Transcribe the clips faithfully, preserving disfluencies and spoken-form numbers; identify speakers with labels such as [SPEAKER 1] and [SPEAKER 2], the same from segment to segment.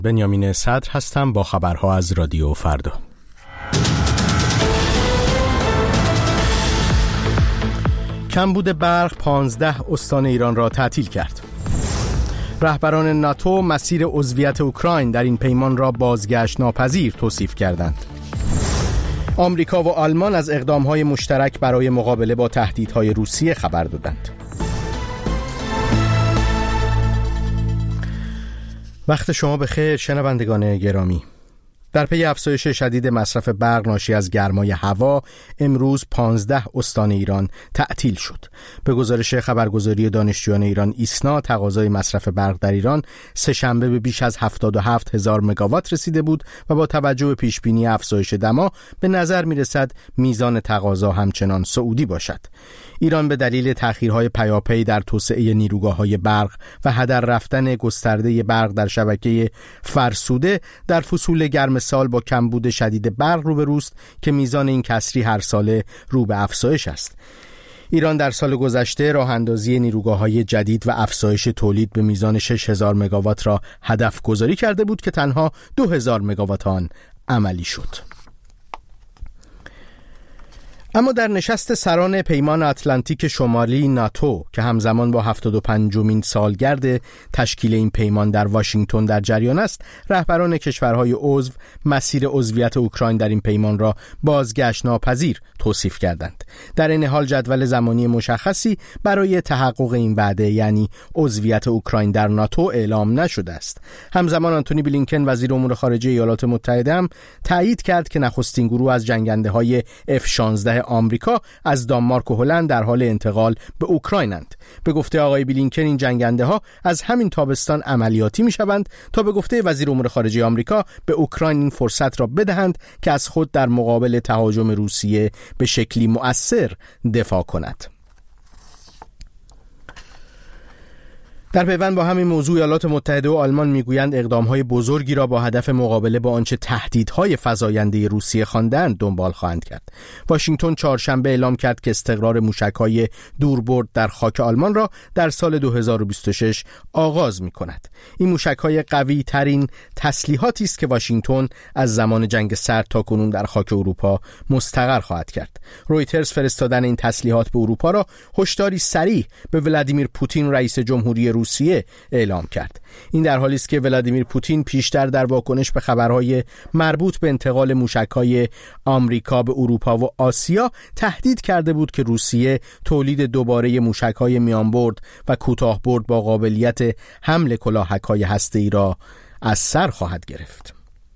[SPEAKER 1] بنیامین صدر هستم با خبرها از رادیو فردا. کمبود برق پانزده استان ایران را تعطیل کرد. رهبران ناتو مسیر عضویت اوکراین در این پیمان را بازگشت ناپذیر توصیف کردند. آمریکا و آلمان از اقدام‌های مشترک برای مقابله با تهدیدهای روسیه خبر دادند. وقت شما بخیر شنوندگان گرامی. در پی افزایش شدید مصرف برق ناشی از گرمای هوا، امروز پانزده استان ایران تعطیل شد. به گزارش خبرگزاری دانشجویان ایران ایسنا، تقاضای مصرف برق در ایران سه شنبه به بیش از هفتاد و هفت هزار مگاوات رسیده بود و با توجه به پیشبینی افزایش دما به نظر می‌رسد میزان تقاضا همچنان صعودی باشد. ایران به دلیل تأخیرهای پیاپی در توسعه نیروگاه‌های برق و هدر رفتن گسترده برق در شبکه فرسوده در فصول گرم سال با کمبود شدید برق روبروست که میزان این کسری هر ساله رو به افزایش است. ایران در سال گذشته راه اندازی نیروگاه‌های جدید و افزایش تولید به میزان شش هزار مگاوات را هدف گذاری کرده بود که تنها دو هزار مگاوات آن عملی شد. اما در نشست سران پیمان اتلانتیک شمالی ناتو که همزمان با هفتاد و پنجمین سالگرد تشکیل این پیمان در واشنگتن در جریان است، رهبران کشورهای عضو مسیر عضویت اوکراین در این پیمان را بازگشت ناپذیر توصیف کردند. در این حال جدول زمانی مشخصی برای تحقق این وعده یعنی عضویت اوکراین در ناتو اعلام نشده است. همزمان آنتونی بلینکن وزیر امور خارجه ایالات متحده هم تایید کرد که نخستین گروه از جنگنده‌های اف شانزده آمریکا از دانمارک و هلند در حال انتقال به اوکراینند. به گفته آقای بلینکن این جنگنده ها از همین تابستان عملیاتی می شوند تا به گفته وزیر امور خارجه آمریکا به اوکراین این فرصت را بدهند که از خود در مقابل تهاجم روسیه به شکلی مؤثر دفاع کند. در پیوند با همین موضوع ایالات متحده و آلمان میگویند اقدام‌های بزرگی را با هدف مقابله با آنچه تهدیدهای فزاینده روسیه خواندند دنبال خواهند کرد. واشنگتن چهارشنبه اعلام کرد که استقرار موشک‌های دوربرد در خاک آلمان را در سال دو هزار و بیست و شش آغاز می‌کند. این موشک‌های قوی‌ترین تسلیحاتی است که واشنگتن از زمان جنگ سرد تا کنون در خاک اروپا مستقر خواهد کرد. رویترز فرستادن این تسلیحات به اروپا را هشداری صریح به ولادیمیر پوتین رئیس جمهوری روسیه اعلام کرد. این در حالی است که ولادیمیر پوتین پیشتر در واکنش به خبرهای مربوط به انتقال موشک‌های آمریکا به اروپا و آسیا تهدید کرده بود که روسیه تولید دوباره موشک‌های میانبرد و کوتاه‌برد با قابلیت حمل کلاهک‌های هسته‌ای را از سر خواهد گرفت.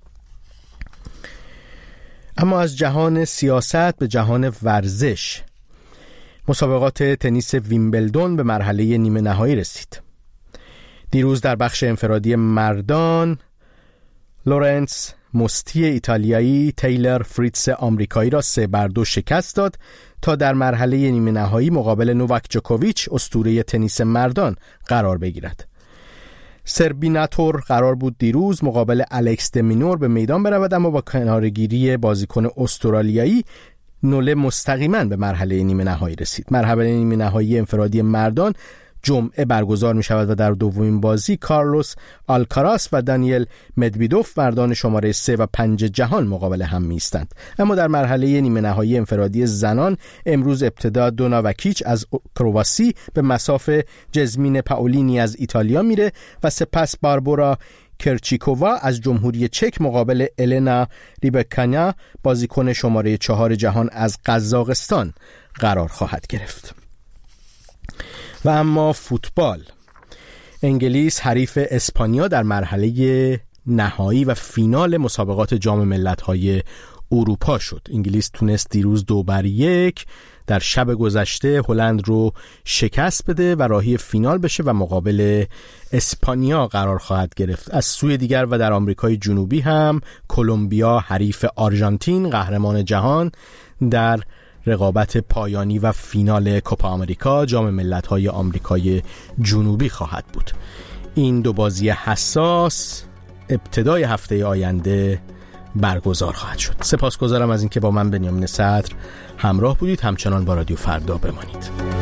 [SPEAKER 1] اما از جهان سیاست به جهان ورزش، مسابقات تنیس ویمبلدون به مرحله نیمه نهایی رسید. دیروز در بخش انفرادی مردان لورنس مستی ایتالیایی تیلر فریتز آمریکایی را سه بر دو شکست داد تا در مرحله نیمه نهایی مقابل نوواک جوکوویچ اسطوره تنیس مردان قرار بگیرد. سربیناتور قرار بود دیروز مقابل الکس دمینور به میدان برود، اما با کنارگیری بازیکن استرالیایی نوله مستقیما به مرحله نیمه نهایی رسید. مرحله نیمه نهایی انفرادی مردان جمعه برگزار می شود و در دومین بازی کارلوس آلکاراس و دانیل مدویدوف مردان شماره سه و پنج جهان مقابل هم می ایستند. اما در مرحله نیمه نهایی انفرادی زنان امروز ابتدا دونا وکیچ از کرواسی به مصاف جزمین پاولینی از ایتالیا میره و سپس باربورا کرچیکووا از جمهوری چک مقابل النا ریبکانیا بازیکن شماره چهار جهان از قزاقستان قرار خواهد گرفت. و اما فوتبال، انگلیس حریف اسپانیا در مرحله نهایی و فینال مسابقات جام ملت‌های اروپا شد. انگلیس تونست دیروز دو بر یک در شب گذشته هلند رو شکست بده و راهی فینال بشه و مقابل اسپانیا قرار خواهد گرفت. از سوی دیگر و در آمریکای جنوبی هم کلمبیا حریف آرژانتین قهرمان جهان در رقابت پایانی و فینال کوپا آمریکا جام ملت‌های آمریکای جنوبی خواهد بود. این دو بازی حساس ابتدای هفته آینده برگزار خواهد شد. سپاسگزارم از اینکه با من بنیامین صدر همراه بودید. همچنان با رادیو فردا بمانید.